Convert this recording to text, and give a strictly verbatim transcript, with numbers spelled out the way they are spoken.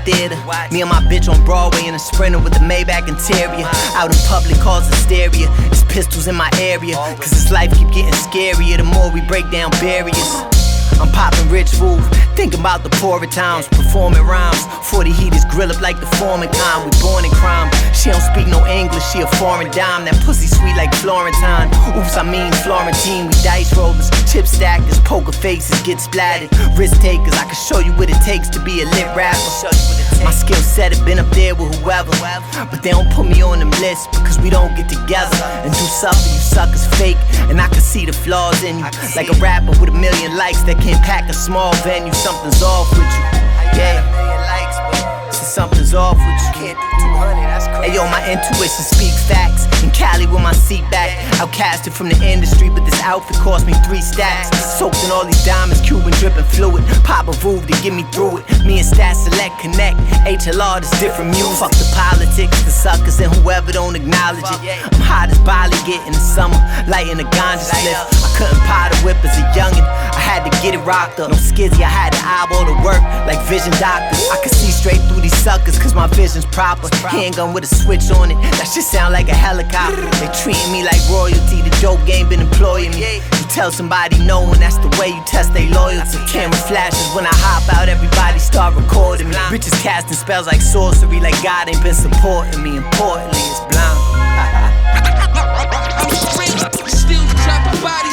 theater. Me and my bitch on Broadway in a Sprinter with the Maybach interior. Out in public cause hysteria. It's pistols in my area. Cause this life keep getting scarier the more we break down barriers. I'm popping rich food, thinking about the poorer times, performing rhymes. forty heaters grill up like the foreman kind. We born in crime. She don't speak no English, she a foreign dime. That pussy sweet like Florentine. Oops, I mean Florentine. We dice rollers, chip stackers, poker faces, get splattered. Risk takers, I can show you what it takes to be a lit rapper. My skill set have been up there with whoever, but they don't put me on them lists because we don't get together and do something. You suckers fake, and I can see the flaws in you. Like a rapper with a million likes that can't pack a small venue. Something's off with you, yeah. Something's off with you. Can't do two hundred, that's crazy. Hey yo, my intuition speaks facts. In Cali with my seat back, outcasted from the industry, but this outfit cost me three stacks. Soaked in all these diamonds, Cuban dripping fluid. Pop a Vouv to get me through it. Me and Stat Select connect. H L R, this different music. Fuck the politics, the suckers, and whoever don't acknowledge it. I'm hot as Bali get in the summer, lighting a ganja slip. I couldn't pot a whip as a youngin'. I had to get it rocked up. No skizzy, I had to eyeball to work like vision doctors. I could see straight through these suckers cause my vision's proper. Handgun with a switch on it, that shit sound like a helicopter. They treating me like royalty, the dope game been employing me. You tell somebody no and that's the way you test they loyalty. Camera flashes when I hop out, everybody start recording me. Bitches casting spells like sorcery, like God ain't been supporting me. Importantly, it's blind. Still dropping bodies.